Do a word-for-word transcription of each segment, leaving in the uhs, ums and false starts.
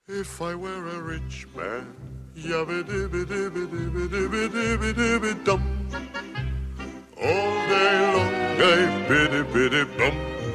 If I were a rich man, yabba-dibba-dibba-dibba-dibba-dibba-dibba-dum. All day long, I biddy-biddy-bum.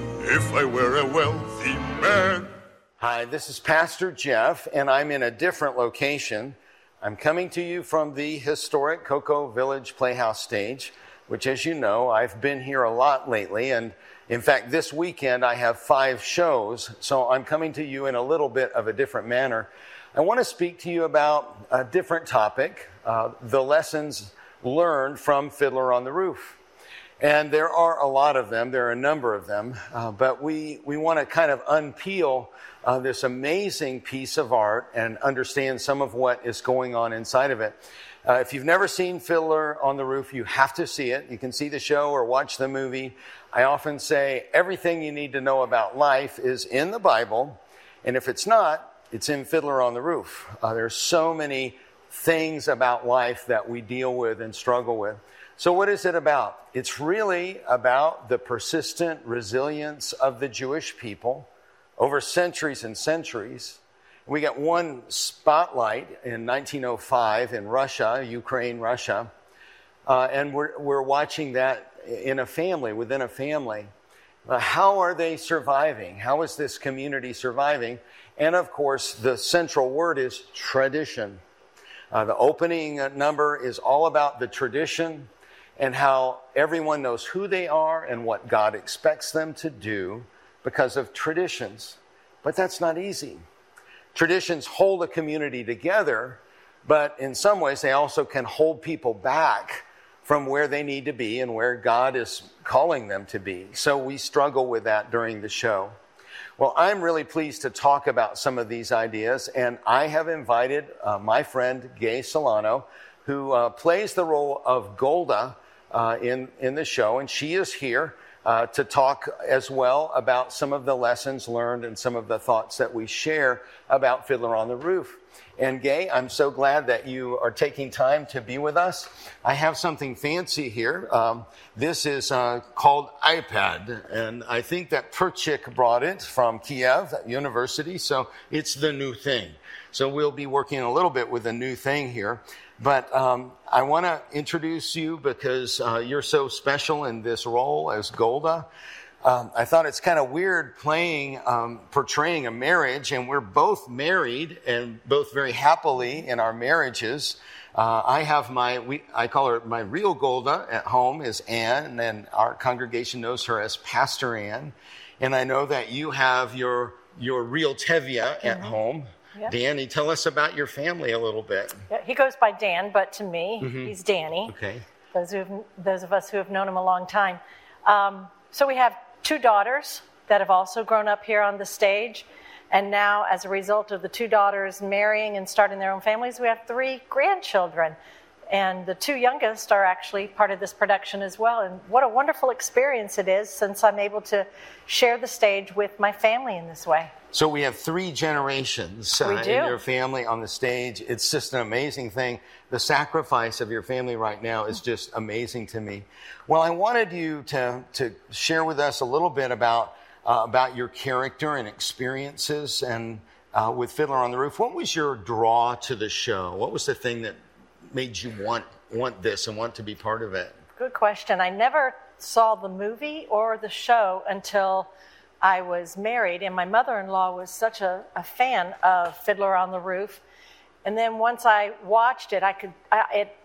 If I were a wealthy man. Hi, this is Pastor Jeff, and I'm in a different location. I'm coming to you from the historic Cocoa Village Playhouse stage, which, as you know, I've been here a lot lately, and in fact, this weekend I have five shows, so I'm coming to you in a little bit of a different manner. I want to speak to you about a different topic, uh, the lessons learned from Fiddler on the Roof. And there are a lot of them, there are a number of them, uh, but we, we want to kind of unpeel uh, this amazing piece of art and understand some of what is going on inside of it. Uh, if you've never seen Fiddler on the Roof, you have to see it. You can see the show or watch the movie. I often say everything you need to know about life is in the Bible, and if it's not, it's in Fiddler on the Roof. Uh, there's so many things about life that we deal with and struggle with. So what is it about? It's really about the persistent resilience of the Jewish people over centuries and centuries. We got one spotlight in nineteen oh five in Russia, Ukraine, Russia, uh, and we're, we're watching that in a family, within a family. Uh, how are they surviving? How is this community surviving? And of course, the central word is tradition. Uh, the opening number is all about the tradition and how everyone knows who they are and what God expects them to do because of traditions. But that's not easy. Traditions hold a community together, but in some ways they also can hold people back from where they need to be and where God is calling them to be. So we struggle with that during the show. Well, I'm really pleased to talk about some of these ideas, and I have invited uh, my friend Gay Solano, who uh, plays the role of Golda uh, in, in the show, and she is here uh, to talk as well about some of the lessons learned and some of the thoughts that we share about Fiddler on the Roof. And Gay, I'm so glad that you are taking time to be with us. I have something fancy here. Um, this is uh, called iPad, and I think that Perchik brought it from Kiev University, so it's the new thing. So we'll be working a little bit with the new thing here. But um, I want to introduce you because uh, you're so special in this role as Golda. Um, I thought it's kind of weird playing, um, portraying a marriage, and we're both married and both very happily in our marriages. Uh, I have my, we, I call her my real Golda at home is Ann, and our congregation knows her as Pastor Ann. And I know that you have your, your real Tevye at mm-hmm. home. Yep. Danny, tell us about your family a little bit. Yeah, he goes by Dan, but to me, mm-hmm. he's Danny. Okay. Those who have, those of us who have known him a long time. Um, so we have two daughters that have also grown up here on the stage. And now, as a result of the two daughters marrying and starting their own families, we have three grandchildren. And the two youngest are actually part of this production as well. And what a wonderful experience it is since I'm able to share the stage with my family in this way. So we have three generations uh, in your family on the stage. It's just an amazing thing. The sacrifice of your family right now is just amazing to me. Well, I wanted you to, to share with us a little bit about, uh, about your character and experiences and uh, with Fiddler on the Roof. What was your draw to the show? What was the thing that made you want, want this and want to be part of it? Good question. I never saw the movie or the show until I was married, and my mother-in-law was such a, a fan of Fiddler on the Roof. And then once I watched it, I could I, it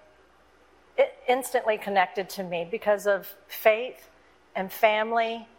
it instantly connected to me because of faith and family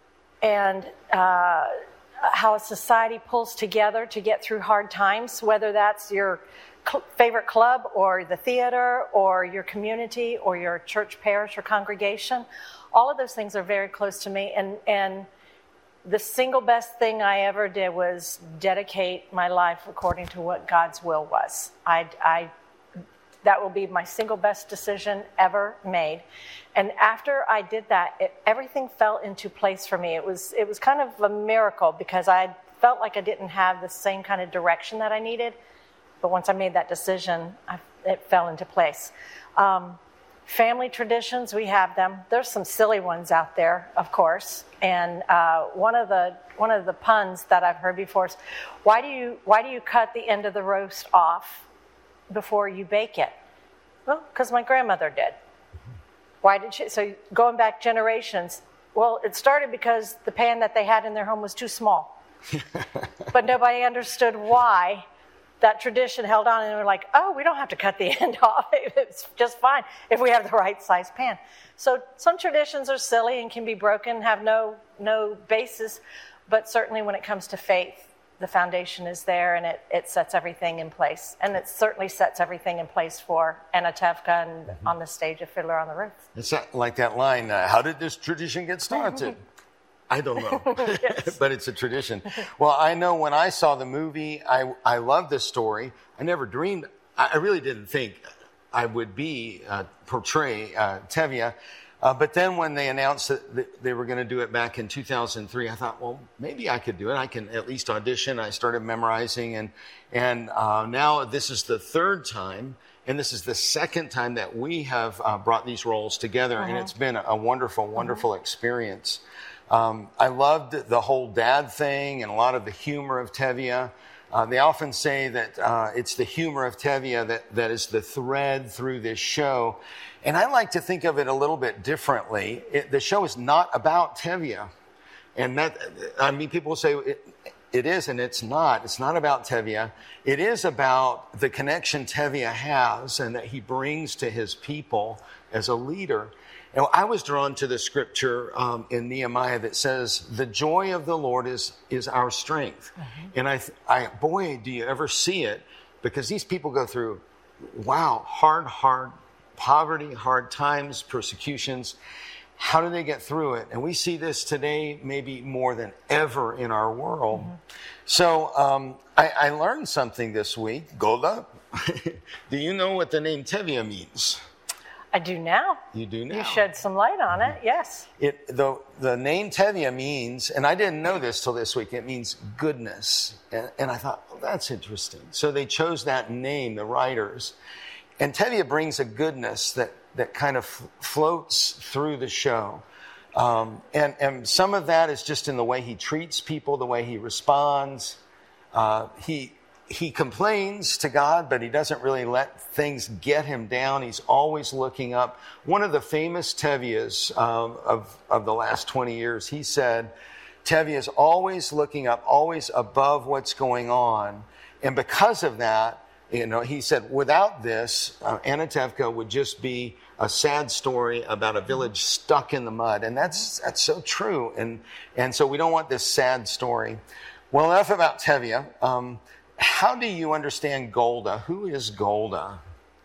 and uh, how a society pulls together to get through hard times, whether that's your cl- favorite club or the theater or your community or your church parish or congregation. All of those things are very close to me, and and the single best thing I ever did was dedicate my life according to what God's will was. I, I, that will be my single best decision ever made. And after I did that, it, everything fell into place for me. It was, it was kind of a miracle because I felt like I didn't have the same kind of direction that I needed. But once I made that decision, I, it fell into place. Um, family traditions, we have them. There's some silly ones out there, of course. And uh, one of the one of the puns that I've heard before is, why do you why do you cut the end of the roast off before you bake it? Well, because my grandmother did. Why did she? So going back generations, well, it started because the pan that they had in their home was too small. But nobody understood why that tradition held on, and they were like, oh, we don't have to cut the end off. It's just fine if we have the right size pan. So some traditions are silly and can be broken, have no no basis, but certainly when it comes to faith, the foundation is there, and it, it sets everything in place. And it certainly sets everything in place for Anatevka and mm-hmm. on the stage of Fiddler on the Roof. It's not like that line, uh, how did this tradition get started? I don't know, yes. But it's a tradition. Well, I know when I saw the movie, I, I loved this story. I never dreamed, I really didn't think I would be, uh, portray uh, Tevye. Uh, but then when they announced that they were going to do it back in two thousand three, I thought, well, maybe I could do it. I can at least audition. I started memorizing, and and uh, now this is the third time, and this is the second time that we have uh, brought these roles together, uh-huh. and it's been a wonderful, wonderful uh-huh. experience. Um, I loved the whole dad thing and a lot of the humor of Tevye. Uh, they often say that uh, it's the humor of Tevye that, that is the thread through this show. And I like to think of it a little bit differently. It, the show is not about Tevye. And that, I mean, people say it, it is, and it's not. It's not about Tevye. It is about the connection Tevye has and that he brings to his people as a leader. And I was drawn to the scripture um, in Nehemiah that says, the joy of the Lord is is our strength. Mm-hmm. And I, I, boy, do you ever see it, because these people go through, wow, hard, hard poverty, hard times, persecutions. How do they get through it? And we see this today maybe more than ever in our world. Mm-hmm. So um, I, I learned something this week. Golda, do you know what the name Tevye means? I do now. You do now. You shed some light on it, yes. It the the name Tevye means, and I didn't know this till this week, it means goodness. And, and I thought, well, that's interesting. So they chose that name, the writers. And Tevye brings a goodness that, that kind of f- floats through the show. Um, and, and some of that is just in the way he treats people, the way he responds. Uh, he... He complains to God, but he doesn't really let things get him down. He's always looking up. One of the famous Tevyes um, of, of the last twenty years, he said, Tevye is always looking up, always above what's going on. And because of that, you know, he said, without this, uh, Anatevka would just be a sad story about a village stuck in the mud. And that's that's so true. And, and so we don't want this sad story. Well, enough about Tevye. Um, How do you understand Golda? Who is Golda?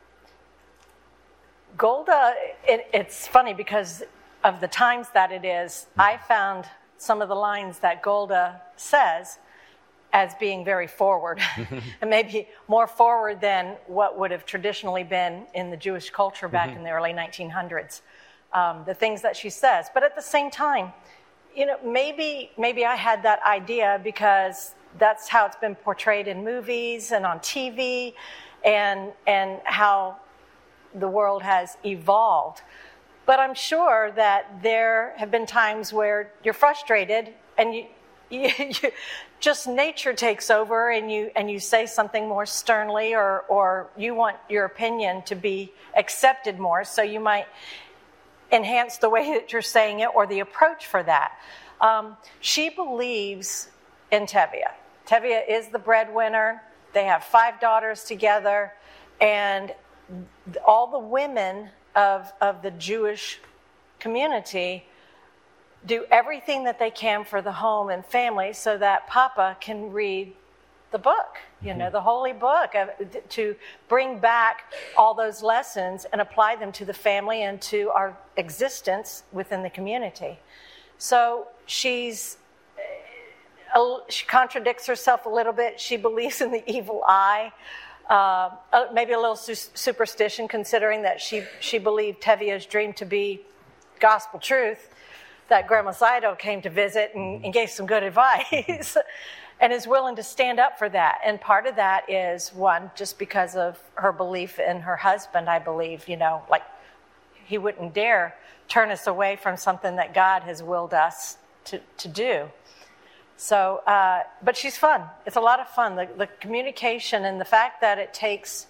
Golda, it, it's funny because of the times that it is. I found some of the lines that Golda says as being very forward, and maybe more forward than what would have traditionally been in the Jewish culture back mm-hmm. in the early nineteen hundreds. Um, the things that she says. But at the same time, you know, maybe maybe I had that idea because that's how it's been portrayed in movies and on T V, and and how the world has evolved. But I'm sure that there have been times where you're frustrated and you, you, you just nature takes over and you and you say something more sternly, or or you want your opinion to be accepted more, so you might enhance the way that you're saying it or the approach for that. Um, she believes in Tevye. Tevye is the breadwinner. They have five daughters together, and all the women of, of the Jewish community do everything that they can for the home and family so that Papa can read the book, you know, the holy book, uh, to bring back all those lessons and apply them to the family and to our existence within the community. So she's she contradicts herself a little bit. She believes in the evil eye, uh, maybe a little su- superstition, considering that she, she believed Tevye's dream to be gospel truth, that Grandma Zido came to visit and, and gave some good advice, and is willing to stand up for that. And part of that is, one, just because of her belief in her husband, I believe, you know, like he wouldn't dare turn us away from something that God has willed us to, to do. So, uh, but she's fun. It's a lot of fun. The, the communication and the fact that it takes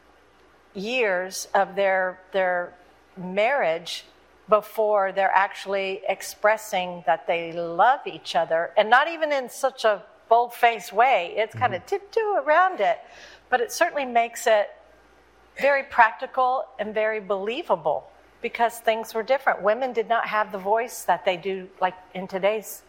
years of their their marriage before they're actually expressing that they love each other, and not even in such a bold-faced way. It's kind of tiptoe around it, but it certainly makes it very practical and very believable because things were different. Women did not have the voice that they do like in today's.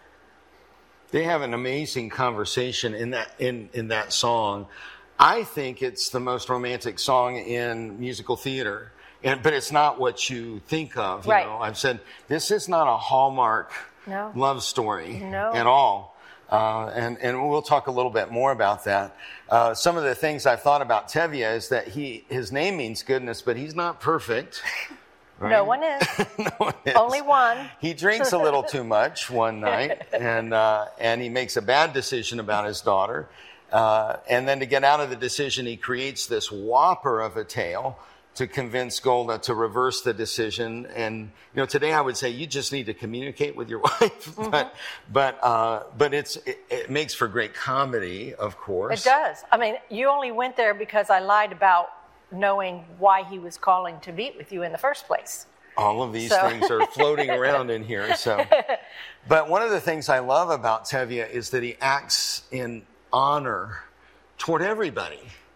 They have an amazing conversation in that in, in that song. I think it's the most romantic song in musical theater, and but it's not what you think of. You Right. know, I've said this is not a Hallmark No. love story No. at all, uh, and and we'll talk a little bit more about that. Uh, some of the things I've thought about Tevye is that he his name means goodness, but he's not perfect. Right? No one is. No one is. Only one. He drinks a little too much one night, and uh, and he makes a bad decision about his daughter. Uh, and then to get out of the decision, he creates this whopper of a tale to convince Golda to reverse the decision. And you know, today I would say you just need to communicate with your wife, mm-hmm. but but uh, but it's it, it makes for great comedy, of course. It does. I mean, you only went there because I lied about knowing why he was calling to meet with you in the first place. All of these So. things are floating around in here. So, but one of the things I love about Tevye is that he acts in honor toward everybody.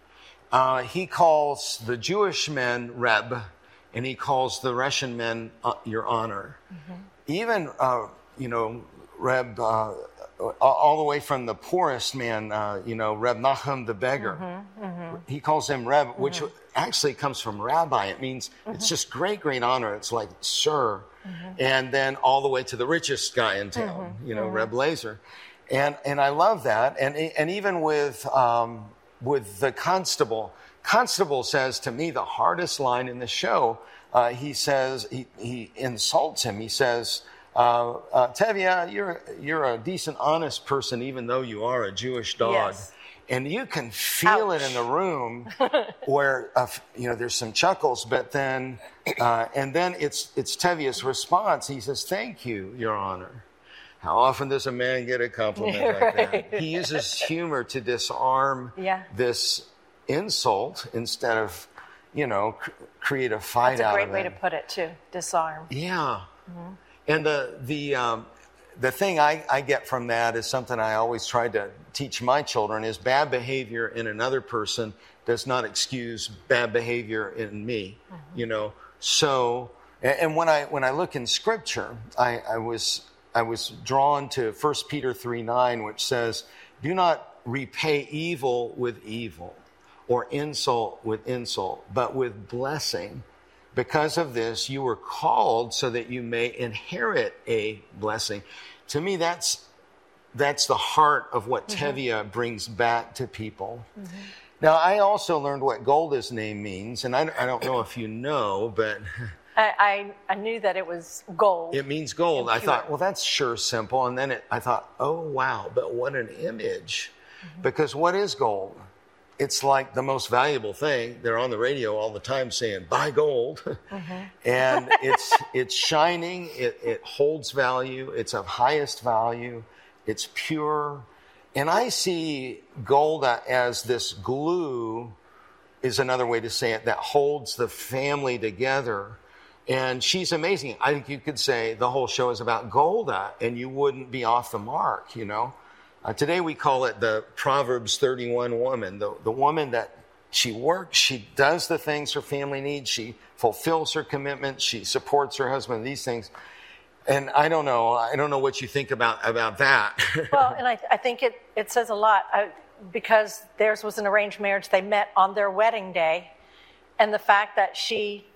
Uh, he calls the Jewish men Reb, and he calls the Russian men uh, your honor. Mm-hmm. Even, uh, you know, Reb, uh, all the way from the poorest man, uh, you know, Reb Nachum the beggar. Mm-hmm, mm-hmm. He calls him Reb, mm-hmm. which actually comes from rabbi. It means mm-hmm. it's just great, great honor. It's like sir. Mm-hmm. And then all the way to the richest guy in town, mm-hmm. you know, mm-hmm. Reb Lazer. And and I love that. And and even with um, with the constable, Constable says to me the hardest line in the show. Uh, he says he he insults him. He says, uh, uh, "Tevye, you're you're a decent, honest person, even though you are a Jewish dog." Yes. And you can feel Ouch. it in the room where uh, you know there's some chuckles, but then uh, and then it's it's Tevye's response. He says, "Thank you, Your Honor." How often does a man get a compliment right. like that? He uses humor to disarm yeah. this insult instead of, you know, cr- create a fight That's out a of great way it. to put it, too. Disarm. Yeah. Mm-hmm. And the the um, the thing I, I get from that is something I always try to teach my children is bad behavior in another person does not excuse bad behavior in me. Mm-hmm. You know, so and, and when I when I look in Scripture, I, I was. I was drawn to First Peter three nine, which says, "Do not repay evil with evil or insult with insult, but with blessing. Because of this, you were called so that you may inherit a blessing." To me, that's that's the heart of what mm-hmm. Tevye brings back to people. Mm-hmm. Now, I also learned what Golda's name means, and I, I don't know if you know, but... I, I, I knew that it was gold. It means gold. I thought, well, that's sure simple. And then it, I thought, oh, wow, but what an image. Mm-hmm. Because what is gold? It's like the most valuable thing. They're on the radio all the time saying, buy gold. Mm-hmm. And it's it's shining. It, it holds value. It's of highest value. It's pure. And I see gold as this glue, is another way to say it, that holds the family together. And she's amazing. I think you could say the whole show is about Golda, and you wouldn't be off the mark, you know. Uh, today we call it the Proverbs thirty-one woman, the, the woman that she works, she does the things her family needs, she fulfills her commitments, she supports her husband, these things. And I don't know, I don't know what you think about, about that. Well, and I, I think it, it says a lot, I, because theirs was an arranged marriage. They met on their wedding day, and the fact that she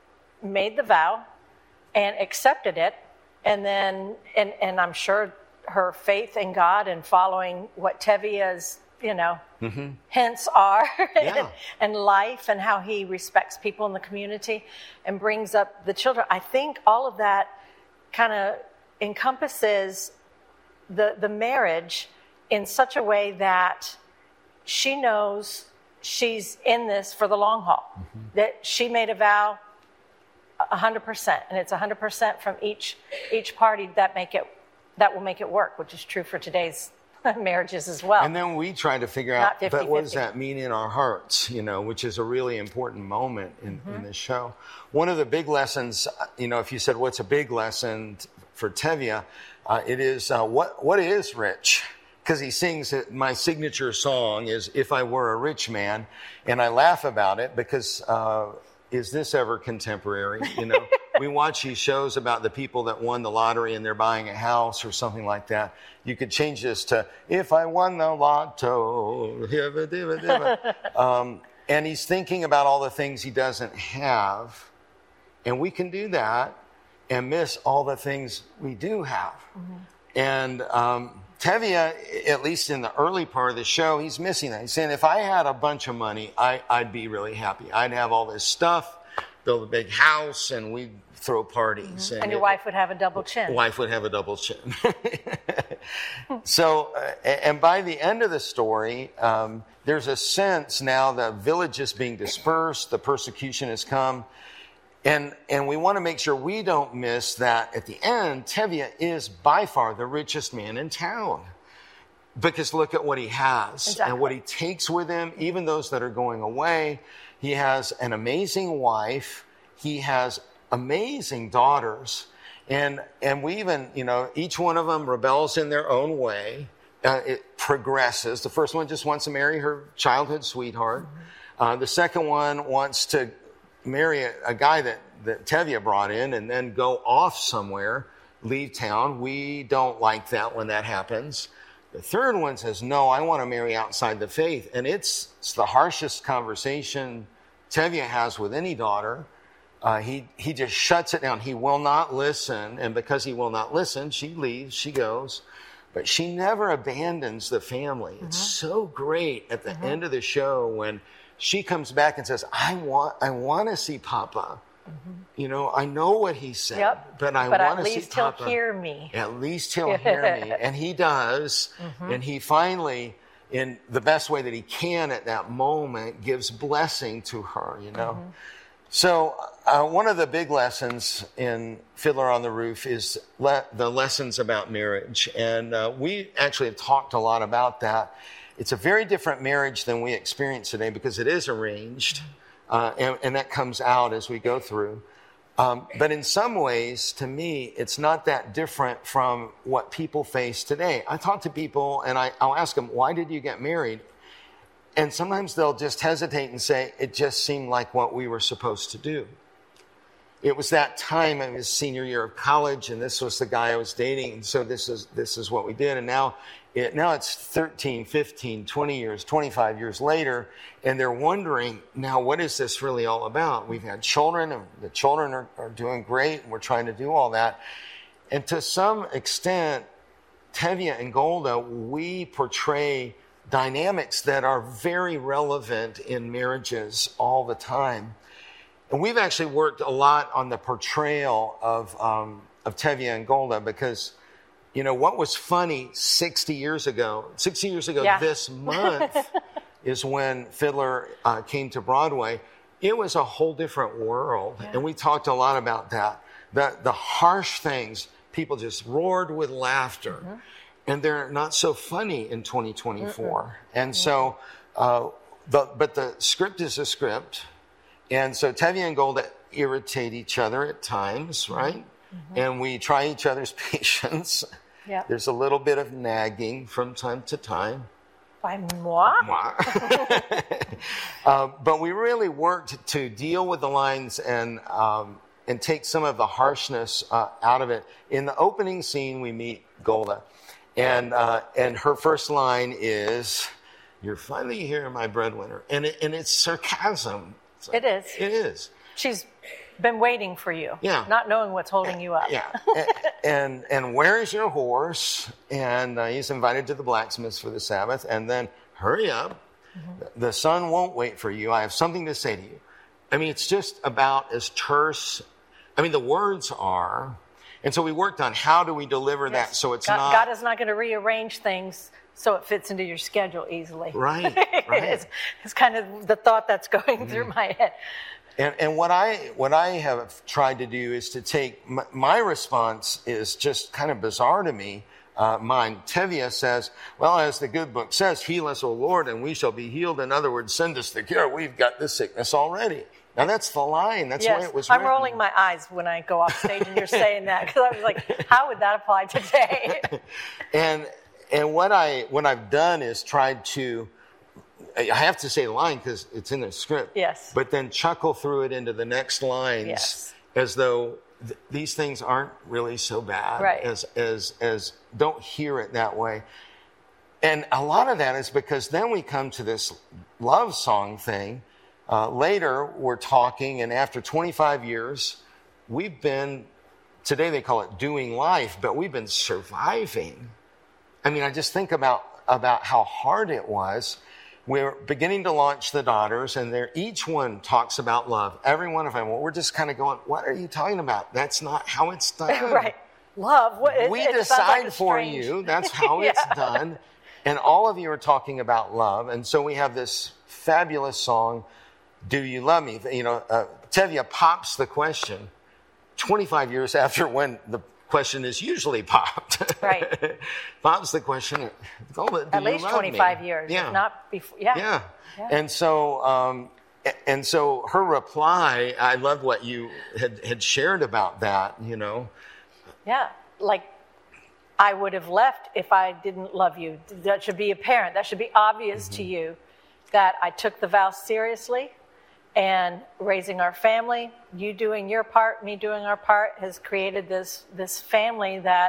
made the vow and accepted it, and then and and I'm sure her faith in God and following what Tevye's you know mm-hmm. hints are yeah. and, and life and how he respects people in the community and brings up the children. I think all of that kind of encompasses the the marriage in such a way that she knows she's in this for the long haul. Mm-hmm. That she made a vow. one hundred percent, and it's one hundred percent from each each party that make it that will make it work, which is true for today's marriages as well. And then we try to figure Not out, fifty, but what does fifty. that mean in our hearts, you know, which is a really important moment in, Mm-hmm. in this show. One of the big lessons, you know, if you said, what's a big lesson t- for Tevye, uh, it is, uh, what what is rich? Because he sings, it, my signature song is If I Were a Rich Man, and I laugh about it because uh, is this ever contemporary? You know, we watch these shows about the people that won the lottery and they're buying a house or something like that. You could change this to If I Won the Lotto. um, and he's thinking about all the things he doesn't have, and we can do that and miss all the things we do have. Mm-hmm. And um, Tevye, at least in the early part of the show, he's missing that. He's saying, if I had a bunch of money, I, I'd be really happy. I'd have all this stuff, build a big house, and we'd throw parties. Mm-hmm. And, And your it, wife would have a double chin. wife would have a double chin. So, uh, and by the end of the story, um, there's a sense now the village is being dispersed, the persecution has come. And and we want to make sure we don't miss that at the end, Tevye is by far the richest man in town. Because look at what he has Exactly. and what he takes with him, even those that are going away. He has an amazing wife. He has amazing daughters. And and we even, you know, each one of them rebels in their own way. Uh, it progresses. The first one just wants to marry her childhood sweetheart. Mm-hmm. Uh, the second one wants to marry a, a guy that, that Tevye brought in and then go off somewhere, leave town. We don't like that when that happens. The third one says, no, I want to marry outside the faith. And it's, it's the harshest conversation Tevye has with any daughter. Uh, he, he just shuts it down. He will not listen. And because he will not listen, she leaves, she goes. But she never abandons the family. Mm-hmm. It's so great at the mm-hmm. end of the show when she comes back and says, I want, I want to see Papa. Mm-hmm. You know, I know what he said, yep. but I but want at to see least he'll Papa. hear me. At least he'll hear me. And he does. Mm-hmm. And he finally, in the best way that he can at that moment, gives blessing to her, you know. Mm-hmm. So uh, one of the big lessons in Fiddler on the Roof is le- the lessons about marriage. And uh, we actually have talked a lot about that. It's a very different marriage than we experience today because it is arranged, uh, and, and that comes out as we go through. Um, but in some ways, to me, it's not that different from what people face today. I talk to people and I, I'll ask them, why did you get married? And sometimes they'll just hesitate and say, it just seemed like what we were supposed to do. It was that time in his senior year of college, and this was the guy I was dating, and so this is this is what we did. And now, it, now it's thirteen, fifteen, twenty years, twenty-five years later, and they're wondering, now what is this really all about? We've had children, and the children are, are doing great, and we're trying to do all that. And to some extent, Tevye and Golda, we portray dynamics that are very relevant in marriages all the time. And we've actually worked a lot on the portrayal of um, of Tevye and Golda because, you know, what was funny sixty years ago, sixty years ago yeah. this month is when Fiddler uh, came to Broadway. It was a whole different world. Yeah. And we talked a lot about that. The, the harsh things, people just roared with laughter. Mm-hmm. And they're not so funny in twenty twenty-four. Mm-mm. And so, uh, the, but the script is a script. And so Tevye and Golda irritate each other at times, right? Mm-hmm. And we try each other's patience. Yep. There's a little bit of nagging from time to time. By moi? Moi. uh, but we really worked to deal with the lines and um, and take some of the harshness uh, out of it. In the opening scene, we meet Golda. And uh, and her first line is, "You're finally here, my breadwinner," and it, and it's sarcasm. So it is. It is. She's been waiting for you. Yeah. Not knowing what's holding you up. Yeah. and, and and where is your horse? And uh, he's invited to the blacksmith's for the Sabbath. And then hurry up. Mm-hmm. The sun won't wait for you. I have something to say to you. I mean, it's just about as terse. I mean, the words are. And so we worked on how do we deliver yes. that so it's God, not... God is not going to rearrange things so it fits into your schedule easily. Right, right. it's, it's kind of the thought that's going mm. through my head. And, and what I what I have tried to do is to take my, my response is just kind of bizarre to me. Uh, mine, Tevye says, well, as the good book says, heal us, O Lord, and we shall be healed. In other words, send us the cure. We've got the sickness already. Now, that's the line. That's yes, the way it was I'm written. rolling my eyes when I go off stage and you're saying that, because I was like, how would that apply today? and and what, I, what I've done is tried to, I have to say the line because it's in the script. Yes. But then chuckle through it into the next lines yes. as though th- these things aren't really so bad. Right. As, as, as don't hear it that way. And a lot of that is because then we come to this love song thing. Uh, later, we're talking, and after twenty-five years, we've been, today they call it doing life, but we've been surviving. I mean, I just think about, about how hard it was. We're beginning to launch the daughters, and they're, each one talks about love. Every one of them. Well, we're just kind of going, what are you talking about? That's not how it's done. Right. Love. What, it, we it decide like for strange... you. That's how yeah. it's done. And all of you are talking about love. And so we have this fabulous song, Do You Love Me? You know, uh, Tevye pops the question twenty-five years after when the question is usually popped. Right. Pops the question, do At you least love twenty-five me? years, Yeah. if not before. Yeah. yeah. Yeah. And so, um, and so her reply, I loved what you had, had shared about that, you know. Yeah. Like, I would have left if I didn't love you. That should be apparent. That should be obvious mm-hmm. to you that I took the vow seriously, and raising our family, you doing your part, me doing our part, has created this this family that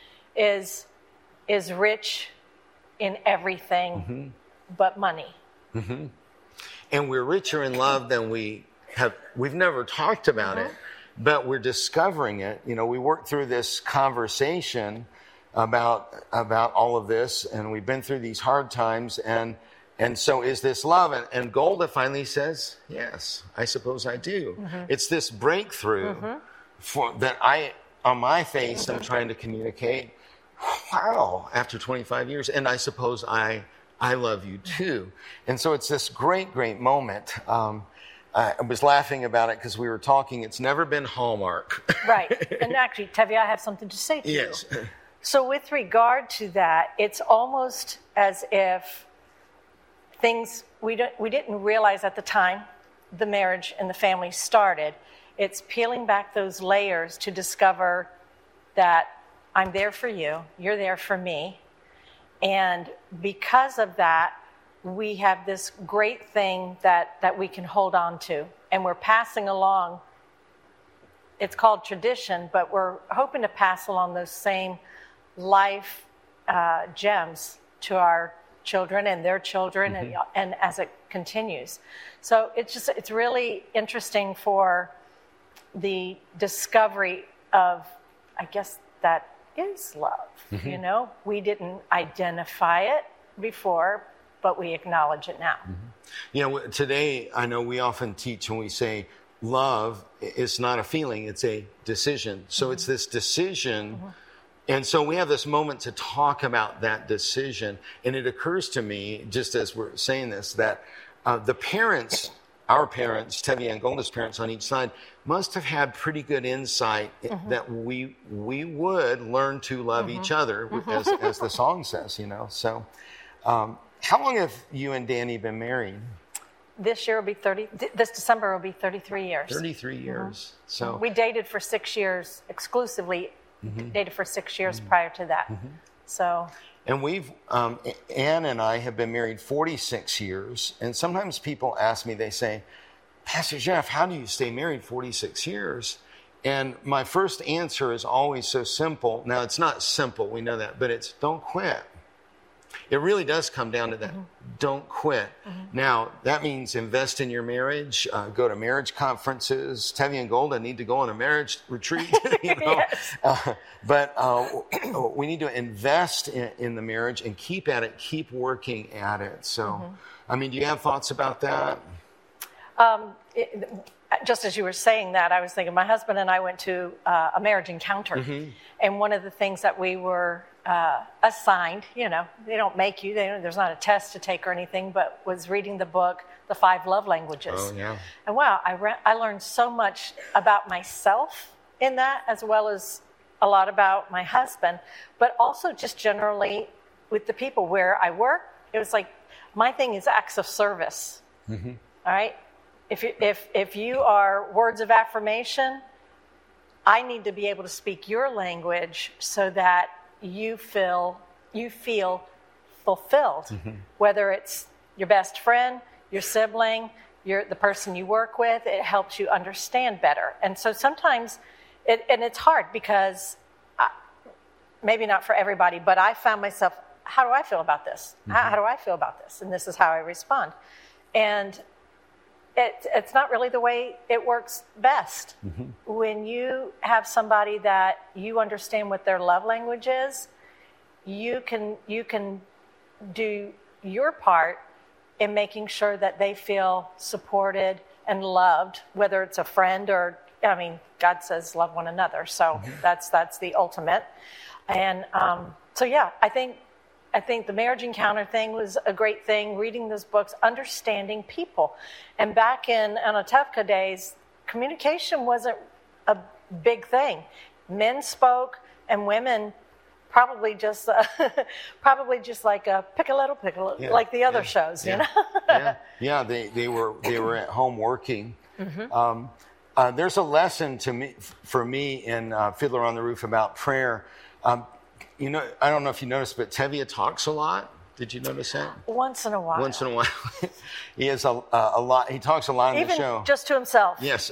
is is rich in everything mm-hmm. but money. Mm-hmm. And we're richer in love than we have. We've never talked about mm-hmm. it, but we're discovering it. You know, we worked through this conversation about about all of this, and we've been through these hard times, and and so is this love? And, and Golda finally says, yes, I suppose I do. Mm-hmm. It's this breakthrough mm-hmm. for, that I, on my face, I'm trying to communicate. Wow, after twenty-five years, and I suppose I I love you too. And so it's this great, great moment. Um, I was laughing about it because we were talking. It's never been Hallmark. Right. And actually, Tevye, I have something to say to yes. you. Yes. So with regard to that, it's almost as if things we don't, we didn't realize at the time the marriage and the family started. It's peeling back those layers to discover that I'm there for you, you're there for me. And because of that, we have this great thing that, that we can hold on to. And we're passing along, it's called tradition, but we're hoping to pass along those same life uh, gems to our children and their children, mm-hmm. and, and as it continues. So it's just, it's really interesting for the discovery of, I guess, that is love. Mm-hmm. You know, we didn't identify it before, but we acknowledge it now. Mm-hmm. You know, today, I know we often teach when we say love, it's not a feeling, it's a decision. So mm-hmm. it's this decision. Mm-hmm. And so we have this moment to talk about that decision. And it occurs to me, just as we're saying this, that uh, the parents, our parents, Tevye and Golda's parents on each side, must have had pretty good insight mm-hmm. that we we would learn to love mm-hmm. each other, mm-hmm. as, as the song says, you know. So um, how long have you and Danny been married? This year will be thirty, this December will be thirty-three years. thirty-three years. Mm-hmm. So we dated for six years exclusively, mm-hmm. dated for six years mm-hmm. prior to that. Mm-hmm. So. And we've, um, Ann and I have been married forty-six years. And sometimes people ask me, they say, Pastor Jeff, how do you stay married forty-six years? And my first answer is always so simple. Now, it's not simple, we know that, but it's don't quit. It really does come down to that. Mm-hmm. Don't quit. Mm-hmm. Now, that means invest in your marriage, uh, go to marriage conferences. Tevye and Golda need to go on a marriage retreat. you know? Yes. uh, but uh, we need to invest in, in the marriage and keep at it, keep working at it. So, mm-hmm. I mean, do you have thoughts about that? Um, it, just as you were saying that, I was thinking my husband and I went to uh, a marriage encounter. Mm-hmm. And one of the things that we were uh, assigned, you know, they don't make you, they don't, there's not a test to take or anything, but was reading the book, The Five Love Languages. Oh, yeah. And wow, I, re- I learned so much about myself in that, as well as a lot about my husband, but also just generally with the people where I work. It was like, my thing is acts of service. Mm-hmm. All right? If you, if, if you are words of affirmation, I need to be able to speak your language so that you feel, you feel fulfilled, mm-hmm. whether it's your best friend, your sibling, your, the person you work with. It helps you understand better. And so sometimes, it, and it's hard because I, maybe not for everybody, but I found myself, how do I feel about this? Mm-hmm. How, how do I feel about this? And this is how I respond. And It, it's not really the way it works best. Mm-hmm. When you have somebody that you understand what their love language is, you can you can do your part in making sure that they feel supported and loved, whether it's a friend or, I mean, God says love one another, so mm-hmm. that's that's the ultimate. And um, so yeah, I think I think the marriage encounter thing was a great thing, reading those books, understanding people. And back in Anatevka days, communication wasn't a big thing. Men spoke and women probably just uh, probably just like a piccolo piccolo, yeah, like the other yeah, shows, yeah, you know? yeah, yeah, they, they were they were at home working. Mm-hmm. Um, uh, there's a lesson to me for me in uh, Fiddler on the Roof about prayer. Um, You know, I don't know if you noticed, but Tevye talks a lot. Did you notice that? Once in a while. Once in a while. He has a, a, a lot. He talks a lot in Even the show. Even just to himself. Yes.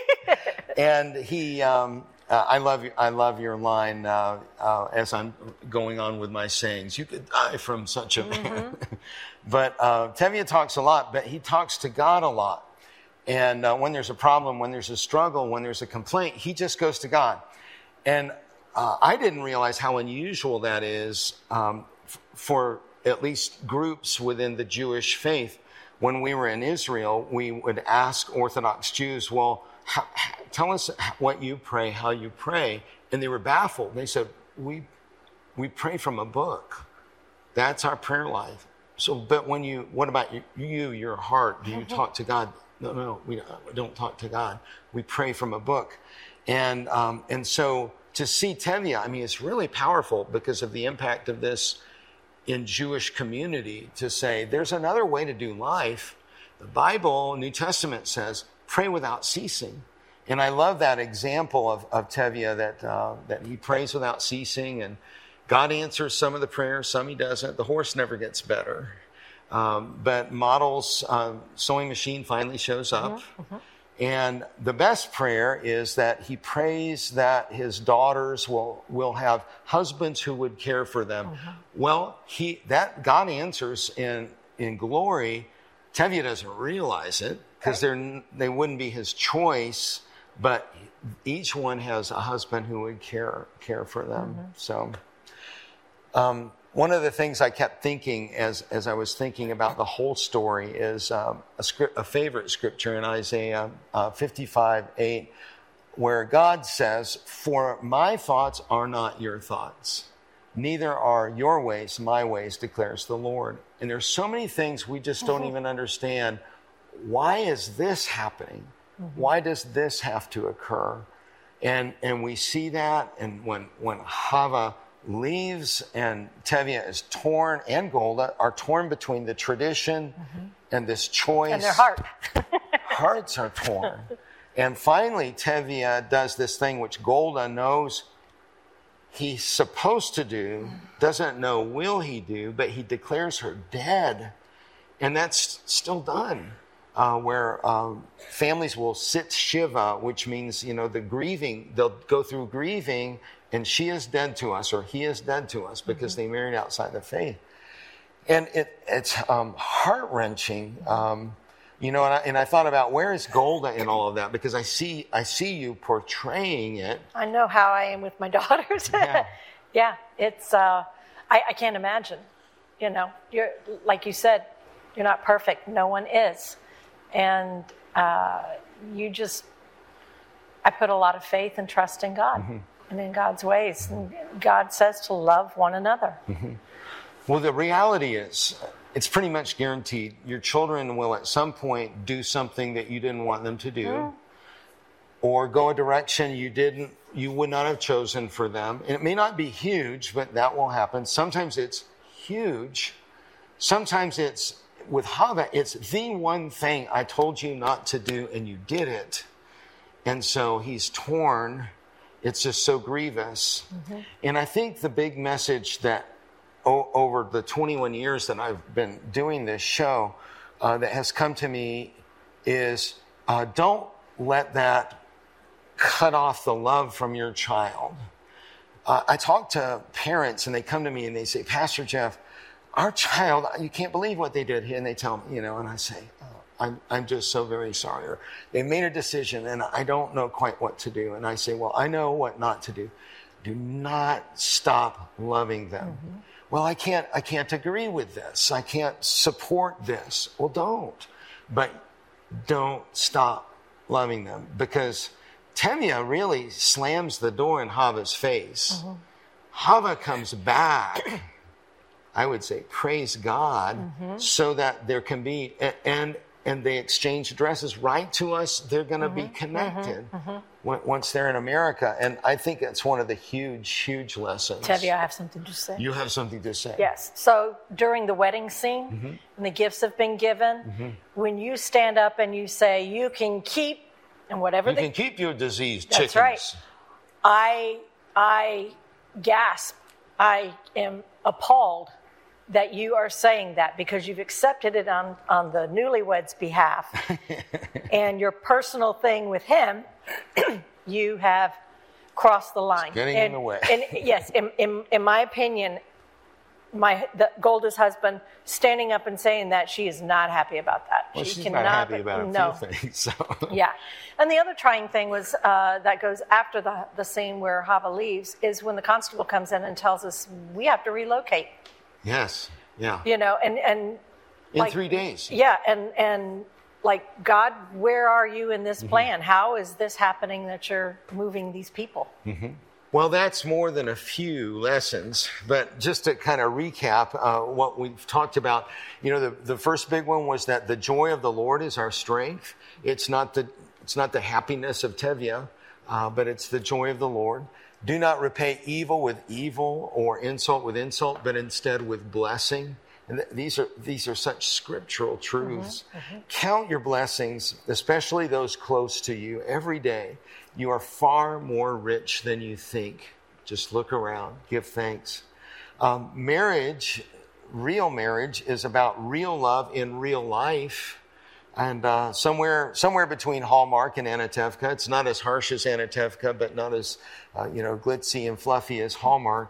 And he, um, uh, I love, I love your line uh, uh, as I'm going on with my sayings. You could die from such a man. Mm-hmm. But uh, Tevye talks a lot, but he talks to God a lot. And uh, when there's a problem, when there's a struggle, when there's a complaint, he just goes to God. And Uh, I didn't realize how unusual that is um, f- for at least groups within the Jewish faith. When we were in Israel, we would ask Orthodox Jews, well, how, how, tell us what you pray, how you pray. And they were baffled. They said, we we pray from a book. That's our prayer life. So, but when you, what about you, you your heart? Do you talk to God? No, no, we don't talk to God. We pray from a book. And um, and so... To see Tevye, I mean, it's really powerful because of the impact of this in Jewish community to say there's another way to do life. The Bible, New Testament says, pray without ceasing. And I love that example of, of Tevye that, uh, that he prays without ceasing, and God answers some of the prayers, some he doesn't. The horse never gets better. Um, but Model's uh, sewing machine finally shows up. Mm-hmm, mm-hmm. And the best prayer is that he prays that his daughters will, will have husbands who would care for them. Mm-hmm. Well, he that God answers in, in glory. Tevye doesn't realize it because they're they wouldn't be his choice, but each one has a husband who would care care for them. Mm-hmm. So um, one of the things I kept thinking as, as I was thinking about the whole story is um, a, script, a favorite scripture in Isaiah uh, fifty-five eight, where God says, "For my thoughts are not your thoughts, neither are your ways my ways, declares the Lord." And there's so many things we just don't mm-hmm. even understand. Why is this happening? Mm-hmm. Why does this have to occur? And and we see that, and when when Chava leaves and Tevye is torn, and Golda are torn between the tradition mm-hmm. and this choice. And their heart. Hearts are torn. And finally, Tevye does this thing which Golda knows he's supposed to do, doesn't know will he do, but he declares her dead. And that's still done. Uh, where um, families will sit Shiva, which means, you know, the grieving, they'll go through grieving, and she is dead to us, or he is dead to us, because mm-hmm. they married outside the faith. And it, it's um, heart-wrenching, um, you know, and I, and I thought about, where is Golda in all of that? Because I see I see you portraying it. I know how I am with my daughters. Yeah, yeah it's, uh, I, I can't imagine, you know, you're like you said, you're not perfect. No one is. And uh, you just, I put a lot of faith and trust in God mm-hmm. and in God's ways. Mm-hmm. And God says to love one another. Mm-hmm. Well, the reality is, it's pretty much guaranteed your children will at some point do something that you didn't want them to do, mm. or go a direction you didn't, you would not have chosen for them. And it may not be huge, but that will happen. Sometimes it's huge. Sometimes it's, with Hava, it's the one thing I told you not to do and you did it. And so he's torn. It's just so grievous. Mm-hmm. And I think the big message that o- over the twenty-one years that I've been doing this show uh, that has come to me is uh, don't let that cut off the love from your child. Uh, I talk to parents and they come to me and they say, Pastor Jeff, our child, you can't believe what they did here. And they tell me, you know, and I say, oh, I'm, I'm just so very sorry. Or they made a decision and I don't know quite what to do. And I say, well, I know what not to do. Do not stop loving them. Mm-hmm. Well, I can't, I can't agree with this. I can't support this. Well, don't. But don't stop loving them, because Tevye really slams the door in Hava's face. Mm-hmm. Hava comes back. I would say, praise God, mm-hmm. so that there can be, and and they exchange addresses. Right to us, they're going to mm-hmm. be connected mm-hmm. Mm-hmm. once they're in America. And I think that's one of the huge, huge lessons. Tevye, I have something to say. You have something to say. Yes. So during the wedding scene, mm-hmm. and the gifts have been given, mm-hmm. when you stand up and you say, you can keep, and whatever You they, can keep your diseased that's chickens. Right. I, I gasp. I am appalled that you are saying that, because you've accepted it on, on the newlywed's behalf. And your personal thing with him, you have crossed the line. It's getting and, in the way. And yes, in, in, in my opinion, my the Golda's husband standing up and saying that, she is not happy about that. Well, she she's cannot, not happy about a no. few things. So. Yeah. And the other trying thing was uh, that goes after the, the scene where Hava leaves, is when the constable comes in and tells us we have to relocate. Yes. Yeah. You know, and, and in like, three days. Yeah. And, and like, God, where are you in this plan? Mm-hmm. How is this happening that you're moving these people? Mm-hmm. Well, that's more than a few lessons, but just to kind of recap uh, what we've talked about, you know, the, the first big one was that the joy of the Lord is our strength. It's not the, it's not the happiness of Tevye, uh, but it's the joy of the Lord. Do not repay evil with evil or insult with insult, but instead with blessing. And th- these are these are such scriptural truths. Mm-hmm, mm-hmm. Count your blessings, especially those close to you, every day. You are far more rich than you think. Just look around. Give thanks. Um, marriage, real marriage, is about real love in real life. And uh, somewhere somewhere between Hallmark and Anatevka. It's not as harsh as Anatevka, but not as uh, you know glitzy and fluffy as Hallmark.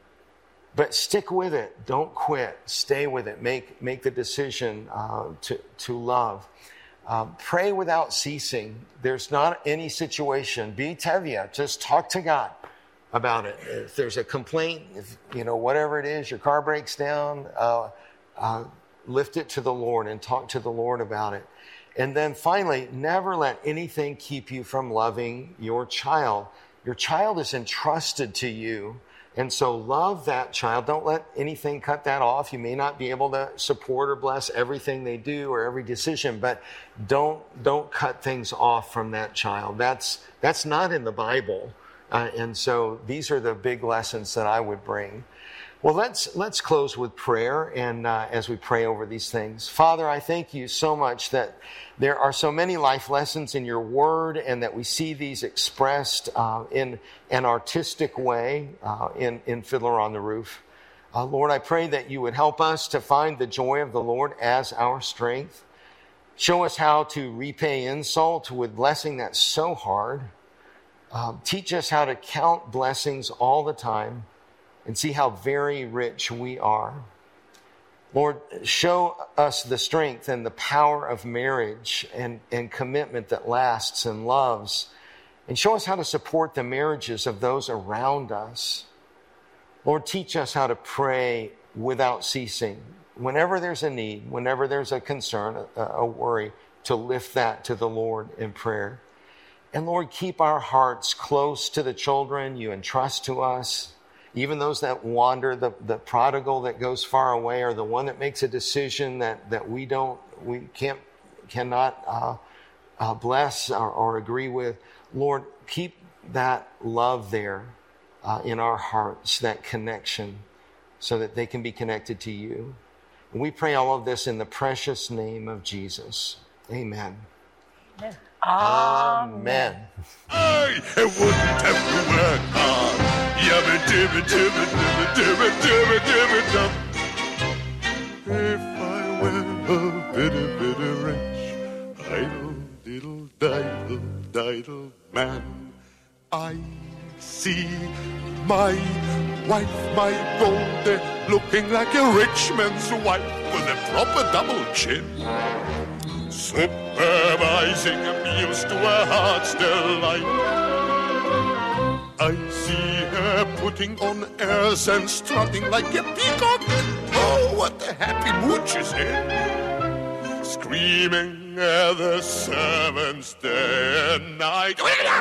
But stick with it. Don't quit. Stay with it. Make make the decision uh, to to love. Um, pray without ceasing. There's not any situation. Be Tevye. Just talk to God about it. If there's a complaint, if you know whatever it is, your car breaks down, uh, uh, lift it to the Lord and talk to the Lord about it. And then finally, never let anything keep you from loving your child. Your child is entrusted to you. And so love that child. Don't let anything cut that off. You may not be able to support or bless everything they do or every decision, but don't don't cut things off from that child. That's that's not in the Bible. Uh, and so these are the big lessons that I would bring. Well, let's let's close with prayer, and uh, as we pray over these things. Father, I thank you so much that there are so many life lessons in your word, and that we see these expressed uh, in an artistic way uh, in, in Fiddler on the Roof. Uh, Lord, I pray that you would help us to find the joy of the Lord as our strength. Show us how to repay insult with blessing that's so hard. Um, teach us how to count blessings all the time and see how very rich we are. Lord, show us the strength and the power of marriage and, and commitment that lasts and loves. And show us how to support the marriages of those around us. Lord, teach us how to pray without ceasing. Whenever there's a need, whenever there's a concern, a, a worry, to lift that to the Lord in prayer. And Lord, keep our hearts close to the children you entrust to us, even those that wander, the, the prodigal that goes far away, or the one that makes a decision that, that we don't, we can't, cannot uh, uh, bless or, or agree with. Lord, keep that love there uh, in our hearts, that connection, so that they can be connected to you. And we pray all of this in the precious name of Jesus. Amen. Amen. Amen. I wouldn't have to work hard. Yabba dibba dibba dibba dibba dibba dibba dum. If I were a bitty bitty rich, idle diddle diddle diddle man, I see my wife, my goldie, looking like a rich man's wife with a proper double chin. Supervising meals to her heart's delight. I see her putting on airs and strutting like a peacock. Oh, what a happy mood she's in. Screaming at the servants day and night.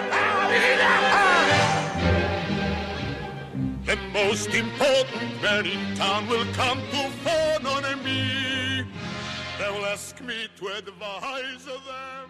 The most important man in town will come to phone on me. They will ask me to advise them.